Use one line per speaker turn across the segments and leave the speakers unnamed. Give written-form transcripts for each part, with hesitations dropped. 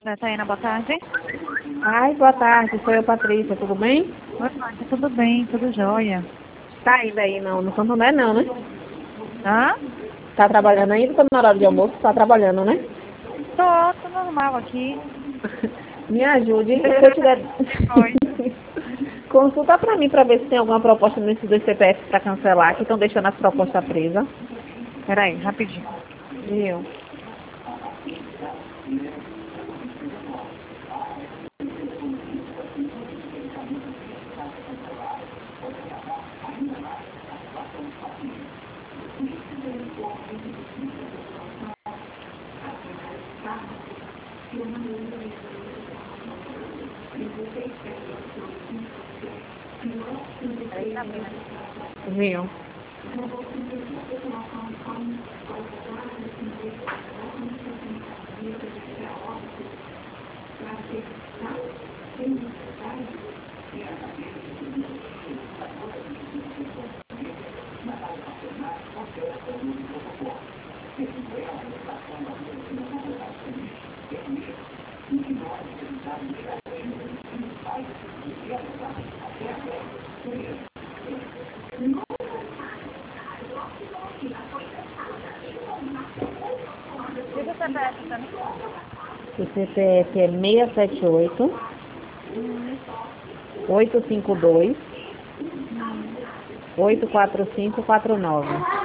Nataiana, boa tarde.
Ai, boa tarde, sou eu, Patrícia, tudo bem?
Boa tarde, tudo bem, tudo jóia.
Tá ainda aí não, no Santo André não, né?
Hã?
Tá trabalhando ainda, tá na hora de almoço, tá trabalhando, né?
Tô normal aqui.
Me ajude, se eu tiver...
Oi.
Consulta pra mim pra ver se tem alguma proposta nesses dois CPF pra cancelar, que estão deixando as propostas presas.
Peraí, rapidinho.
Viu?
Peraí, Sabrina.
Viu?
Diga o CPF pra mim.
O CPF é 678 852 84549.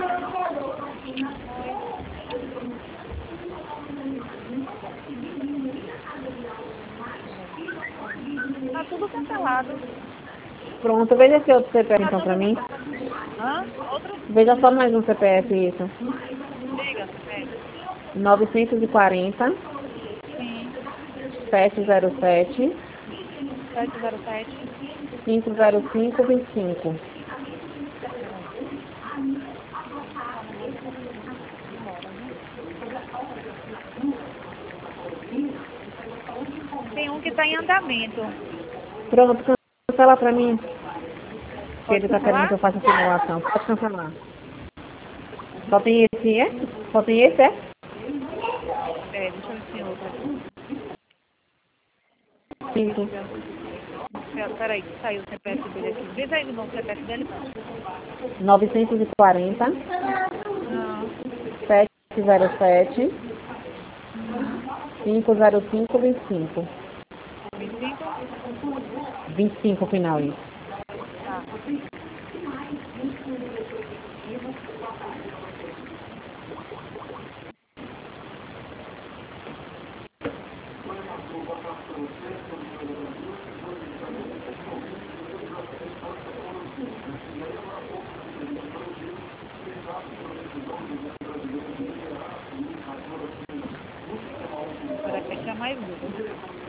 Tá tudo cancelado.
Pronto, veja esse outro CPF
Tá
então
tudo
pra mim.
cancelado. Hã? Outro?
Veja só mais um CPF isso.
Diga, CPF.
940
Sim.
707
707.
505 25.
Peraí. Calma, moça. Demora, viu? Tem um que tá em andamento.
Pronto, cancela pra mim. Que
Pode
ele tá querendo que
cancelar?
eu faça a simulação. Pode cancelar. Só tem esse, é? Só tem esse, é?
É, deixa eu ver se tem outro aqui.
Cinco.
Peraí, que saiu o CPF dele aqui. Diz aí de novo o CPF dele.
940
Ah.
707
Uhum.
505 25.
25?
25 final isso.
Tá. Para fechar mais duas.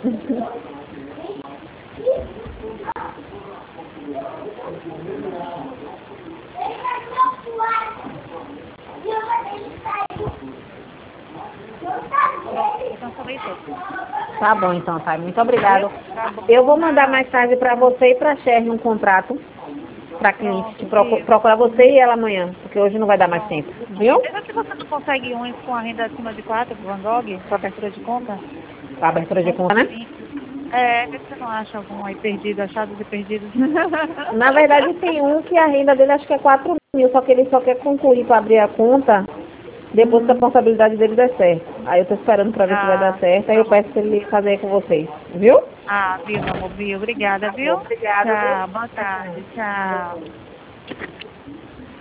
Pronto, eu cancelei tudo.
Tá bom então, Thay. Muito obrigado.
Viu? Tá
Eu
bom,
vou mandar mais
nada.
tarde pra você e pra Sherry um contrato pra cliente
Pronto,
que
viu?
procurar você e ela amanhã, porque hoje não vai dar mais
Pronto.
tempo, viu?
Veja se você não consegue uns com a renda acima de 4 pro Van Gogh, com abertura de conta.
A abertura de
Uns
conta, né?
sim. É, vê se você não acha algum aí perdido, achados e perdidos.
Na verdade, tem um que a renda dele acho que é 4 mil, só que ele só quer concluir para abrir a conta depois que a portabilidade dele der certo. Aí eu tô esperando para ver se vai dar
Ah,
certo, aí eu
pronto.
peço pra ele fazer aí com vocês, viu?
Ah, viu, meu amor, viu? Obrigada,
Tá bom,
viu?
obrigada, viu?
Tchau, boa
Tchau, tchau.
tarde, tchau.